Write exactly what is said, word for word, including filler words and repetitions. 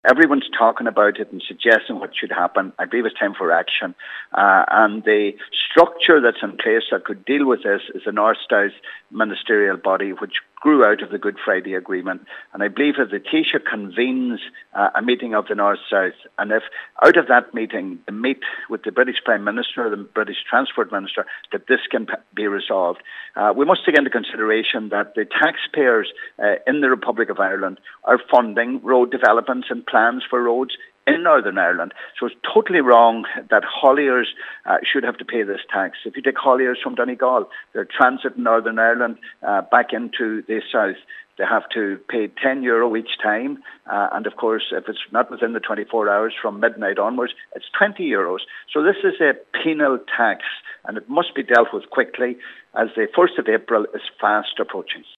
Everyone's talking about it and suggesting what should happen. I believe it's time for action. Uh, and the structure that's in place that could deal with this is the North-South Ministerial Body, which grew out of the Good Friday Agreement. And I believe if the Taoiseach convenes uh, a meeting of the North-South, and if out of that meeting they meet with the British Prime Minister or the British Transport Minister, that this can be resolved. Uh, we must take into consideration that the taxpayers uh, in the Republic of Ireland are funding road developments and plans for roads in Northern Ireland. So it's totally wrong that hauliers uh, should have to pay this tax. If you take hauliers from Donegal, their transit in Northern Ireland uh, back into the south, they have to pay ten euro each time. Uh, and of course, if it's not within the twenty-four hours from midnight onwards, it's twenty euros. So this is a penal tax, and it must be dealt with quickly as the first of April is fast approaching.